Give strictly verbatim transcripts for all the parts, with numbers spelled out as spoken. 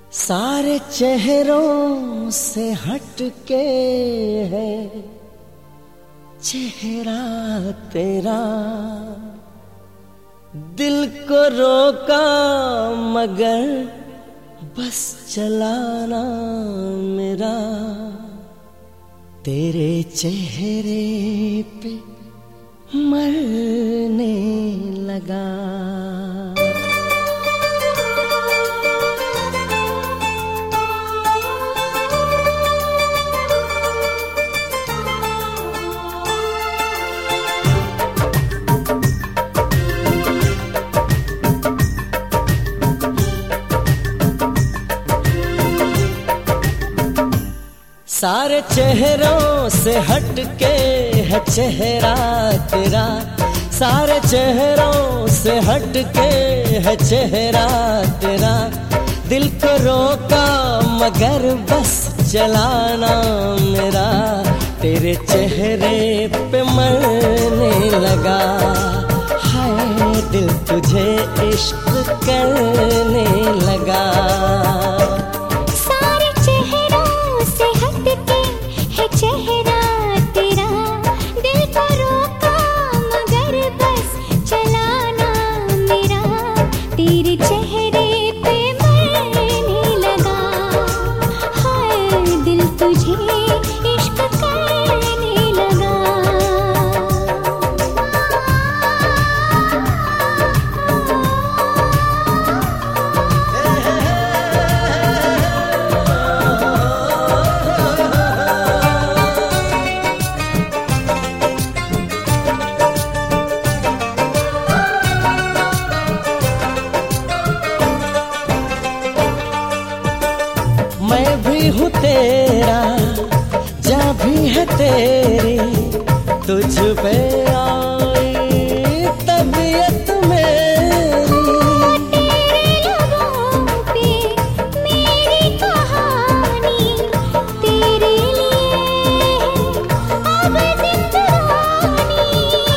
सारे चेहरों से हटके है चेहरा तेरा, दिल को रोका मगर बस चलाना मेरा, तेरे चेहरे पे मरने लगा। सारे चेहरों से हटके है चेहरा तेरा, सारे चेहरों से हटके है चेहरा तेरा, दिल को रोका मगर बस चलाना मेरा, तेरे चेहरे पे मरने लगा। हाय दिल तुझे इश्क करने लगा। चेहरा तेरा, दिल को रोका मगर बस चलाना मेरा, तेरे चेहरे पे मरने लगा। हाय दिल तुझे इश्क करने लगा। मैं भी हूँ तेरा, जा भी है तेरी, तुझ पे आई तबीयत मेरी। तेरे लबों पे मेरी कहानी, तेरे लिए अब जिंदगानी।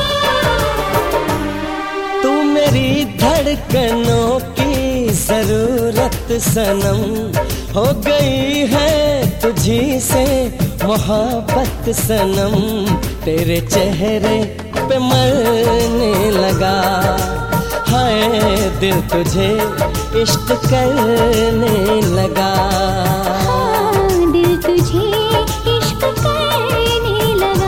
तू मेरी धड़कनों की जरूरत सनम, हो गई है तुझी से मोहब्बत सनम, तेरे चेहरे पे मरने लगा। हाय दिल तुझे इश्क करने लगा। हाँ, दिल तुझे इश्क करने लगा।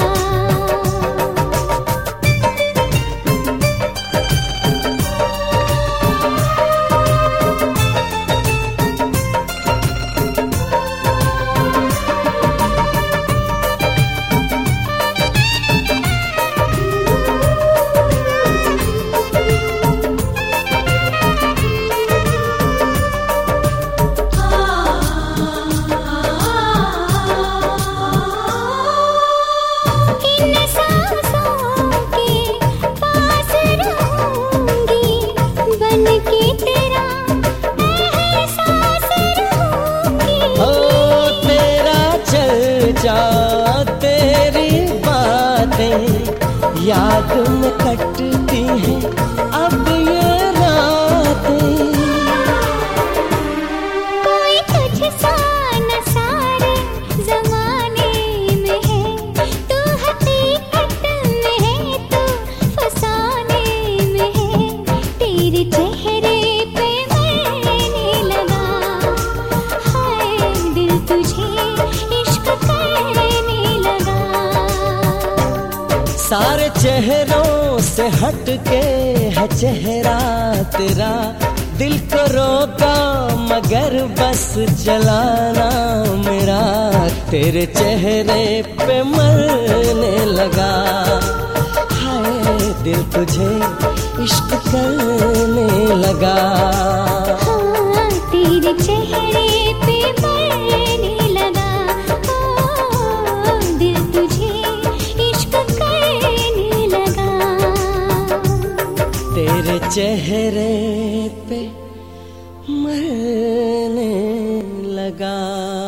तेरी बातें याद में कटती हैं अब ये रातें। कोई तुझसा न सारे जमाने में है, तू हकीकत में है, तू फसाने में है, तेरे चेहरे पे मरने लगा। हाय दिल तुझे इश्क करने लगा। सारे चेहरों से हटके है चेहरा तेरा, दिल को रोका मगर बस चलाना मेरा, तेरे चेहरे पे मरने लगा। हाय दिल तुझे इश्क करने लगा। हाँ, तेरे चेहरे पे मरने लगा। ओ, दिल तुझे इश्क करने लगा। तेरे चेहरे पे मरने लगा।